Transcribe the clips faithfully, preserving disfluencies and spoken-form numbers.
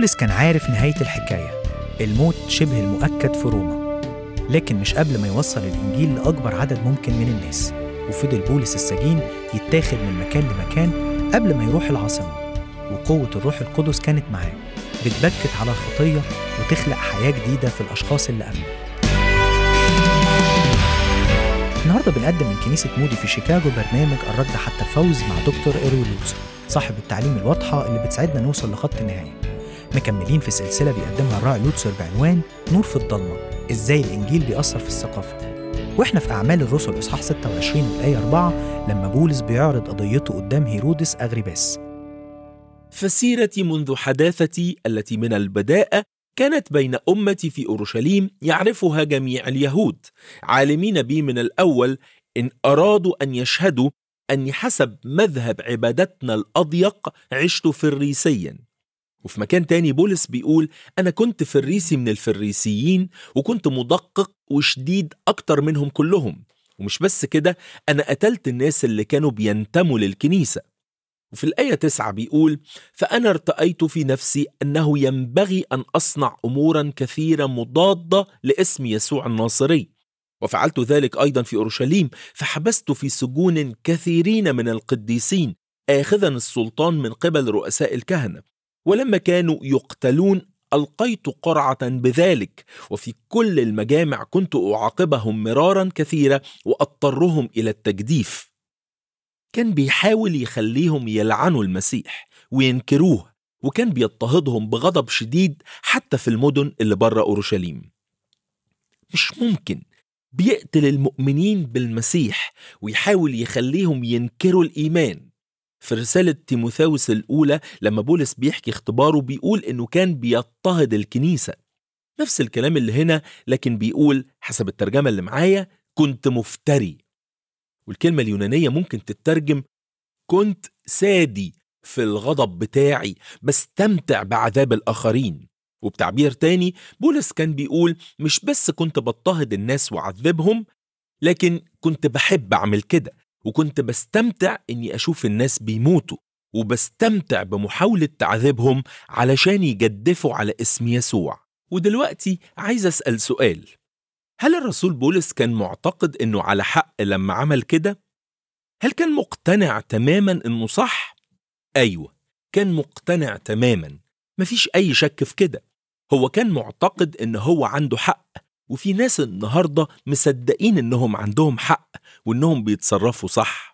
بولس كان عارف نهاية الحكاية، الموت شبه المؤكد في روما، لكن مش قبل ما يوصل الإنجيل لأكبر عدد ممكن من الناس. وفضل بولس السجين يتاخد من مكان لمكان قبل ما يروح العاصمة، وقوة الروح القدس كانت معاه بتبكت على الخطية وتخلق حياة جديدة في الأشخاص اللي قبله. النهاردة بنقدم من كنيسة مودي في شيكاغو برنامج الرد حتى الفوز مع دكتور إيروي لوتسر، صاحب التعليم الواضحة اللي بتساعدنا نوصل لخط النهاية. مكملين في سلسلة بيقدمها الراعي لوتسر بعنوان نور في الضلمة، إزاي الإنجيل بيأثر في الثقافة. وإحنا في أعمال الرسل إصحاح ستة وعشرين والآية أربعة لما بولس بيعرض قضيته قدام هيرودس أغريباس. فسيرتي منذ حداثتي التي من البداءة كانت بين أمتي في أورشليم يعرفها جميع اليهود، عالمين بي من الأول، إن أرادوا أن يشهدوا أني حسب مذهب عبادتنا الأضيق عشت فريسيا. وفي مكان تاني بولس بيقول أنا كنت فريسي من الفريسيين، وكنت مدقق وشديد أكتر منهم كلهم. ومش بس كده، أنا قتلت الناس اللي كانوا بينتموا للكنيسة. وفي الآية تسعة بيقول فأنا ارتأيت في نفسي أنه ينبغي أن أصنع أمورا كثيرة مضادة لاسم يسوع الناصري، وفعلت ذلك أيضا في أورشليم، فحبست في سجون كثيرين من القديسين آخذا السلطان من قبل رؤساء الكهنة. ولما كانوا يقتلون ألقيت قرعة بذلك، وفي كل المجامع كنت أعاقبهم مرارا كثيرة وأضطرهم إلى التجديف. كان بيحاول يخليهم يلعنوا المسيح وينكروه، وكان بيضطهدهم بغضب شديد حتى في المدن اللي بره أورشليم. مش ممكن بيقتل المؤمنين بالمسيح ويحاول يخليهم ينكروا الإيمان. في رسالة تيموثاوس الأولى لما بولس بيحكي اختباره بيقول إنه كان بيضطهد الكنيسة، نفس الكلام اللي هنا، لكن بيقول حسب الترجمة اللي معايا كنت مفتري. والكلمة اليونانية ممكن تترجم كنت سادي في الغضب بتاعي، بستمتع بعذاب الآخرين. وبتعبير تاني بولس كان بيقول مش بس كنت بضطهد الناس وعذبهم، لكن كنت بحب أعمل كده، وكنت بستمتع إني أشوف الناس بيموتوا، وبستمتع بمحاولة تعذيبهم علشان يجدفوا على اسم يسوع. ودلوقتي عايز أسأل سؤال، هل الرسول بولس كان معتقد إنه على حق لما عمل كده؟ هل كان مقتنع تماما إنه صح؟ أيوة، كان مقتنع تماما، مفيش أي شك في كده. هو كان معتقد إنه هو عنده حق، وفي ناس النهاردة مصدقين إنهم عندهم حق وإنهم بيتصرفوا صح.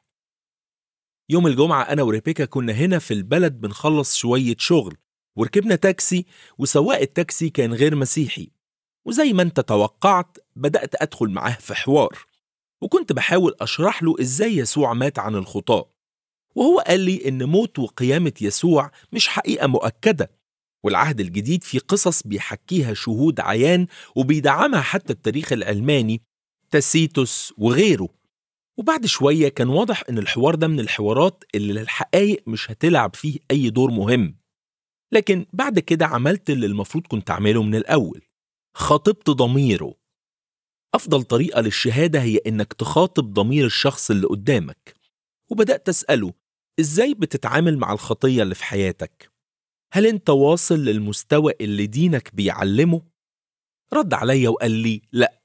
يوم الجمعة أنا وريبيكا كنا هنا في البلد بنخلص شوية شغل، وركبنا تاكسي، وسواق التاكسي كان غير مسيحي. وزي ما انت توقعت بدأت أدخل معاه في حوار، وكنت بحاول أشرح له إزاي يسوع مات عن الخطاة. وهو قال لي إن موت وقيامة يسوع مش حقيقة مؤكدة، والعهد الجديد في قصص بيحكيها شهود عيان وبيدعمها حتى التاريخ العلماني تاسيتوس وغيره. وبعد شوية كان واضح إن الحوار ده من الحوارات اللي الحقائق مش هتلعب فيه أي دور مهم. لكن بعد كده عملت اللي المفروض كنت أعمله من الأول، خاطبت ضميره. أفضل طريقة للشهادة هي إنك تخاطب ضمير الشخص اللي قدامك. وبدأت أسأله إزاي بتتعامل مع الخطية اللي في حياتك؟ هل أنت واصل للمستوى اللي دينك بيعلمه؟ رد عليا وقال لي لأ.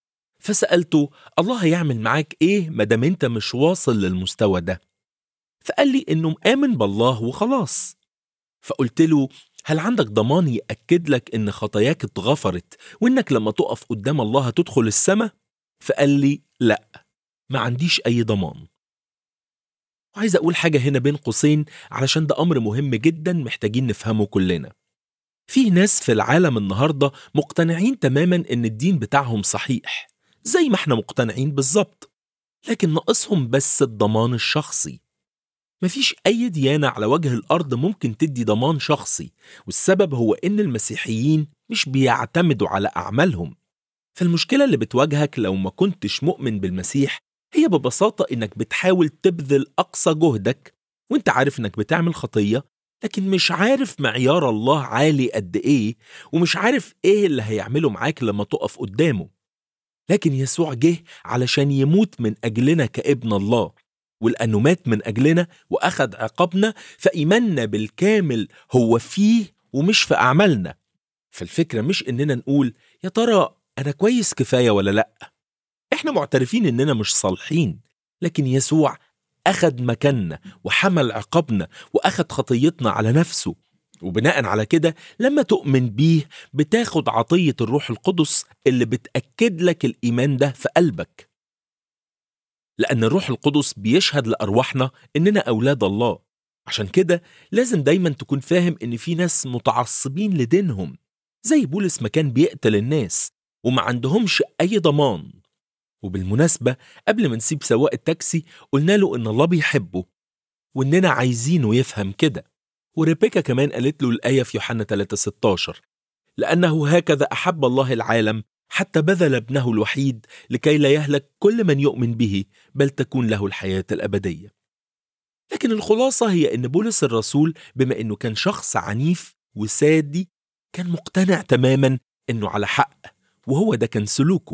فسألته الله هيعمل معاك إيه مادام أنت مش واصل للمستوى ده؟ فقال لي إنه مآمن بالله وخلاص. فقلت له هل عندك ضمان يأكد لك إن خطاياك اتغفرت وإنك لما تقف قدام الله هتدخل السماء؟ فقال لي لأ، ما عنديش أي ضمان. وعايز أقول حاجة هنا بين قوسين علشان ده أمر مهم جدا محتاجين نفهمه كلنا. في ناس في العالم النهاردة مقتنعين تماما إن الدين بتاعهم صحيح زي ما احنا مقتنعين بالظبط، لكن ناقصهم بس الضمان الشخصي. مفيش أي ديانة على وجه الأرض ممكن تدي ضمان شخصي، والسبب هو إن المسيحيين مش بيعتمدوا على أعمالهم. فالمشكلة اللي بتواجهك لو ما كنتش مؤمن بالمسيح هي ببساطة إنك بتحاول تبذل أقصى جهدك وإنت عارف إنك بتعمل خطية، لكن مش عارف معيار الله عالي قد إيه، ومش عارف إيه اللي هيعمله معاك لما تقف قدامه. لكن يسوع جه علشان يموت من أجلنا كابن الله، ولأنه مات من أجلنا وأخذ عقابنا، فإيماننا بالكامل هو فيه ومش في أعمالنا. فالفكرة مش إننا نقول يا ترى أنا كويس كفاية ولا لأ. إحنا معترفين إننا مش صالحين، لكن يسوع أخد مكاننا وحمل عقابنا وأخد خطيتنا على نفسه، وبناء على كده لما تؤمن بيه بتاخد عطية الروح القدس اللي بتأكد لك الإيمان ده في قلبك، لأن الروح القدس بيشهد لأرواحنا إننا أولاد الله. عشان كده لازم دايما تكون فاهم إن في ناس متعصبين لدينهم، زي بولس ما كان بيقتل الناس وما عندهمش أي ضمان. وبالمناسبة قبل ما نسيب سواق التاكسي قلنا له إن الله بيحبه وإننا عايزينه يفهم كده. وريبيكا كمان قالت له الآية في يوحنا ثلاثة ستاشر: لأنه هكذا أحب الله العالم حتى بذل ابنه الوحيد لكي لا يهلك كل من يؤمن به بل تكون له الحياة الأبدية. لكن الخلاصة هي إن بولس الرسول بما إنه كان شخص عنيف وسادي كان مقتنع تماما إنه على حق، وهو ده كان سلوكه.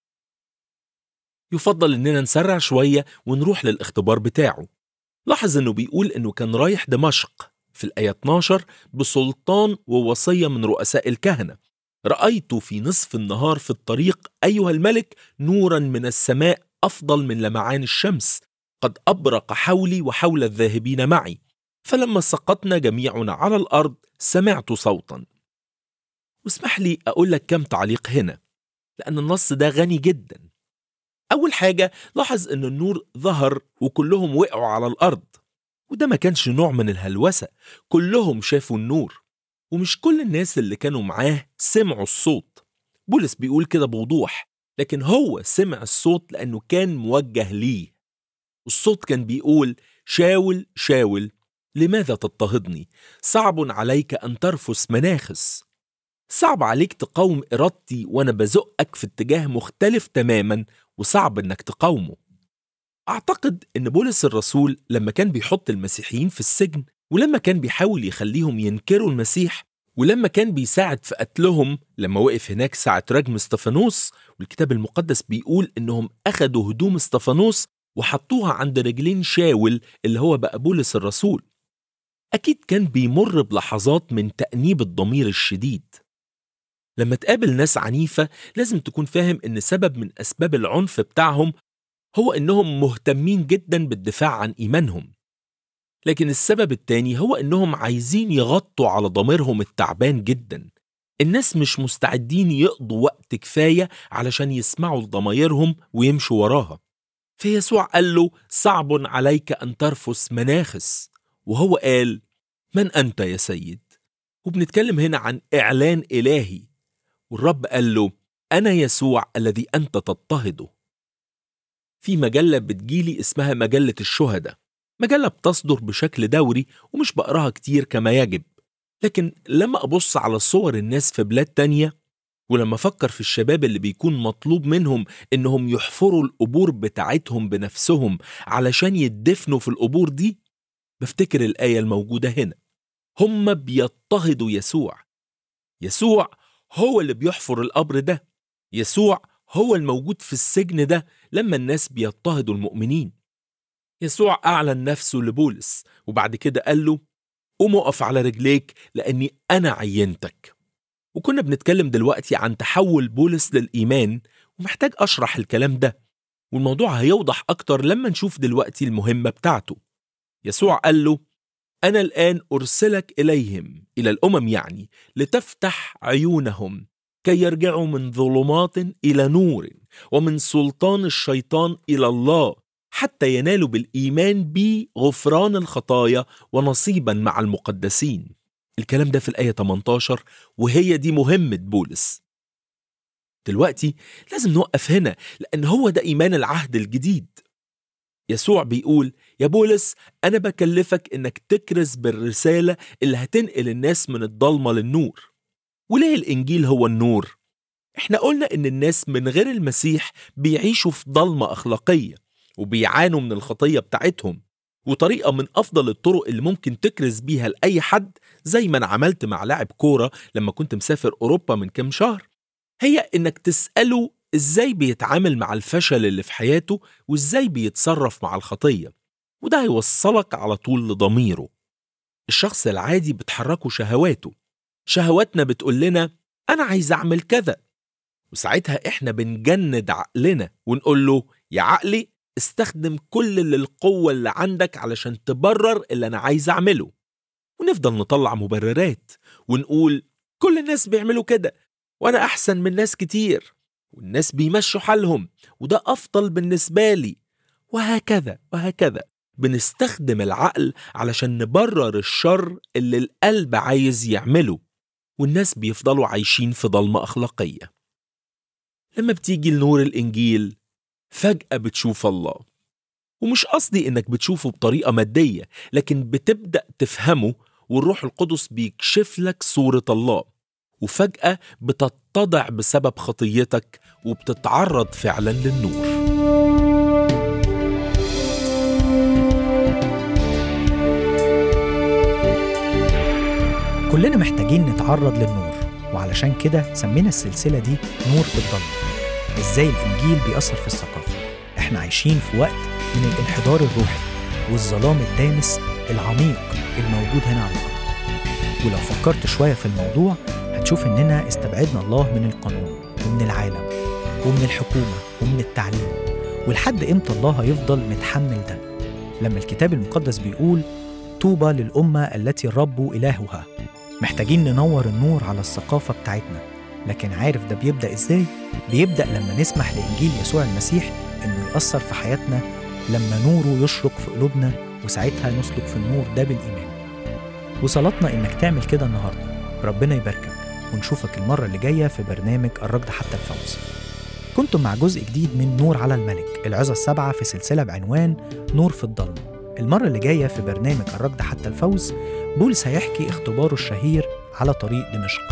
يفضل إننا نسرع شوية ونروح للاختبار بتاعه. لاحظ إنه بيقول إنه كان رايح دمشق في الآية اتناشر بسلطان ووصية من رؤساء الكهنة: رأيت في نصف النهار في الطريق أيها الملك نورا من السماء أفضل من لمعان الشمس قد أبرق حولي وحول الذاهبين معي، فلما سقطنا جميعنا على الأرض سمعت صوتا. واسمح لي أقول لك كم تعليق هنا، لأن النص ده غني جدا. أول حاجة لاحظ أن النور ظهر وكلهم وقعوا على الأرض، وده ما كانش نوع من الهلوسة، كلهم شافوا النور، ومش كل الناس اللي كانوا معاه سمعوا الصوت. بولس بيقول كده بوضوح، لكن هو سمع الصوت لأنه كان موجه ليه. الصوت كان بيقول: شاول شاول لماذا تضطهدني؟ صعب عليك أن ترفس مناخس. صعب عليك تقاوم إرادتي وأنا بزقك في اتجاه مختلف تماما، وصعب أنك تقاومه. أعتقد أن بولس الرسول لما كان بيحط المسيحيين في السجن، ولما كان بيحاول يخليهم ينكروا المسيح، ولما كان بيساعد في قتلهم لما وقف هناك ساعة رجم استفانوس، والكتاب المقدس بيقول أنهم أخدوا هدوم استفانوس وحطوها عند رجلين شاول اللي هو بقى بولس الرسول، أكيد كان بيمر بلحظات من تأنيب الضمير الشديد. لما تقابل ناس عنيفة لازم تكون فاهم إن سبب من أسباب العنف بتاعهم هو إنهم مهتمين جدا بالدفاع عن إيمانهم، لكن السبب التاني هو إنهم عايزين يغطوا على ضميرهم التعبان جدا. الناس مش مستعدين يقضوا وقت كفاية علشان يسمعوا لضمايرهم ويمشوا وراها. فيسوع قال له: صعب عليك أن ترفس مناخس، وهو قال: من أنت يا سيد؟ وبنتكلم هنا عن إعلان إلهي، والرب قال له: أنا يسوع الذي أنت تضطهده. في مجلة بتجيلي اسمها مجلة الشهداء، مجلة بتصدر بشكل دوري ومش بقراها كتير كما يجب، لكن لما أبص على صور الناس في بلاد تانية، ولما أفكر في الشباب اللي بيكون مطلوب منهم إنهم يحفروا القبور بتاعتهم بنفسهم علشان يدفنوا في القبور دي، بفتكر الآية الموجودة هنا: هم بيضطهدوا يسوع. يسوع هو اللي بيحفر القبر ده، يسوع هو الموجود في السجن ده لما الناس بيضطهدوا المؤمنين. يسوع أعلن نفسه لبولس، وبعد كده قال له: قوم اقف على رجليك لأني أنا عينتك. وكنا بنتكلم دلوقتي عن تحول بولس للإيمان، ومحتاج أشرح الكلام ده، والموضوع هيوضح أكتر لما نشوف دلوقتي المهمة بتاعته. يسوع قال له: أنا الآن أرسلك إليهم، إلى الأمم يعني، لتفتح عيونهم كي يرجعوا من ظلمات إلى نور ومن سلطان الشيطان إلى الله، حتى ينالوا بالإيمان بي غفران الخطايا ونصيبا مع المقدسين. الكلام ده في الآية تمنتاشر، وهي دي مهمة بولس. دلوقتي لازم نوقف هنا، لأن هو ده إيمان العهد الجديد. يسوع بيقول: يا بولس، أنا بكلفك إنك تكرز بالرسالة اللي هتنقل الناس من الضلمة للنور. وليه الإنجيل هو النور؟ إحنا قلنا إن الناس من غير المسيح بيعيشوا في ضلمة أخلاقية وبيعانوا من الخطية بتاعتهم، وطريقة من أفضل الطرق اللي ممكن تكرز بيها لأي حد، زي ما أنا عملت مع لاعب كورة لما كنت مسافر أوروبا من كام شهر، هي إنك تسأله إزاي بيتعامل مع الفشل اللي في حياته وإزاي بيتصرف مع الخطية، وده هيوصلك على طول لضميره. الشخص العادي بتحركه شهواته، شهواتنا بتقول لنا أنا عايز أعمل كذا، وساعتها إحنا بنجند عقلنا ونقول له يا عقلي استخدم كل القوة اللي عندك علشان تبرر اللي أنا عايز أعمله، ونفضل نطلع مبررات ونقول كل الناس بيعملوا كده وأنا أحسن من ناس كتير، والناس بيمشوا حالهم وده أفضل بالنسبة لي، وهكذا وهكذا. بنستخدم العقل علشان نبرر الشر اللي القلب عايز يعمله، والناس بيفضلوا عايشين في ضلمة أخلاقية. لما بتيجي لنور الإنجيل فجأة بتشوف الله، ومش قصدي إنك بتشوفه بطريقة مادية، لكن بتبدأ تفهمه والروح القدس بيكشف لك صورة الله، وفجأة بتتضع بسبب خطيتك وبتتعرض فعلا للنور. كلنا محتاجين نتعرض للنور، وعلشان كده سمينا السلسلة دي نور في الضلمة. ازاي الإنجيل بيأثر في الثقافة؟ احنا عايشين في وقت من الانحدار الروحي والظلام الدامس العميق الموجود هنا على الأرض. ولو فكرت شوية في الموضوع هتشوف إننا استبعدنا الله من القانون ومن العالم ومن الحكومة ومن التعليم. ولحد إمتى الله هيفضل متحمل ده؟ لما الكتاب المقدس بيقول طوبى للأمة التي الرب إلهها. محتاجين ننور النور على الثقافة بتاعتنا، لكن عارف ده بيبدأ إزاي؟ بيبدأ لما نسمح لإنجيل يسوع المسيح إنه يأثر في حياتنا، لما نوره يشرق في قلوبنا، وساعتها نسلك في النور ده بالإيمان. وصلتنا إنك تعمل كده النهاردة. ربنا يباركك، ونشوفك المرة اللي جاية في برنامج الركض حتى الفوز. كنتم مع جزء جديد من نور على الملك، العظة السبعة في سلسلة بعنوان نور في الضلمة. المرة اللي جاية في برنامج الركض حتى الفوز بولس هيحكي اختباره الشهير على طريق دمشق.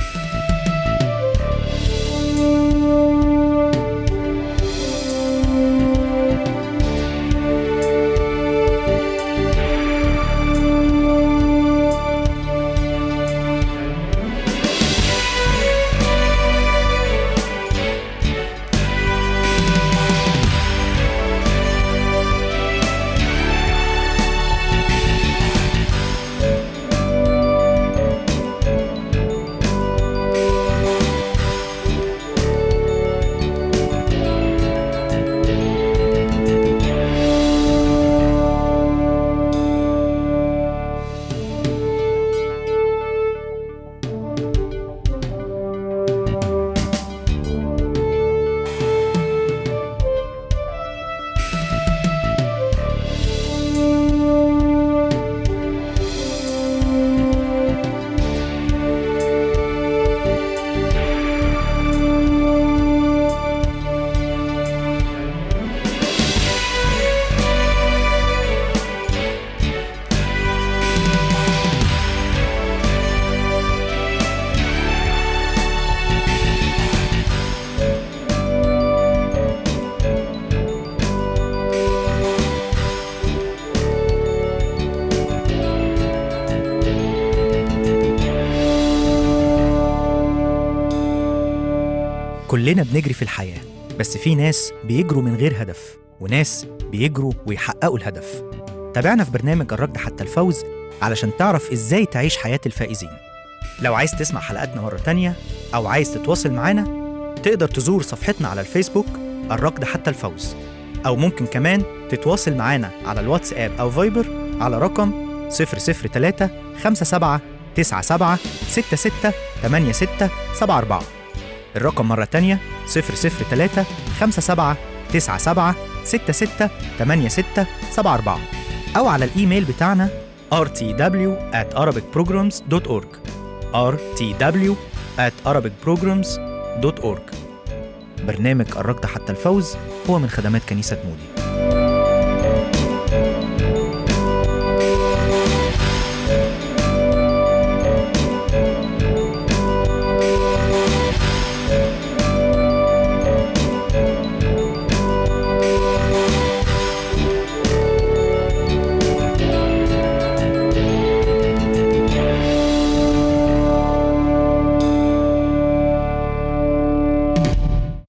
كلنا بنجري في الحياة، بس في ناس بيجروا من غير هدف، وناس بيجروا ويحققوا الهدف. تابعنا في برنامج الركض حتى الفوز علشان تعرف إزاي تعيش حياة الفائزين. لو عايز تسمع حلقاتنا مرة تانية أو عايز تتواصل معنا، تقدر تزور صفحتنا على الفيسبوك الركض حتى الفوز، أو ممكن كمان تتواصل معنا على الواتساب أو فايبر على رقم صفر صفر ثلاثة خمسة سبعة تسعة سبعة ستة ستة ثمانية ستة سبعة أربعة. الرقم مرة تانية صفر صفر ثلاثة خمسة سبعة تسعة سبعة ستة ستة ثمانية ستة سبعة أربعة، أو على الإيميل بتاعنا آر تي دبليو آت أرابيك بروجرامز دوت أورج آر تي دبليو آت أرابيك بروجرامز دوت أورج. برنامج الركض حتى الفوز هو من خدمات كنيسة مودي.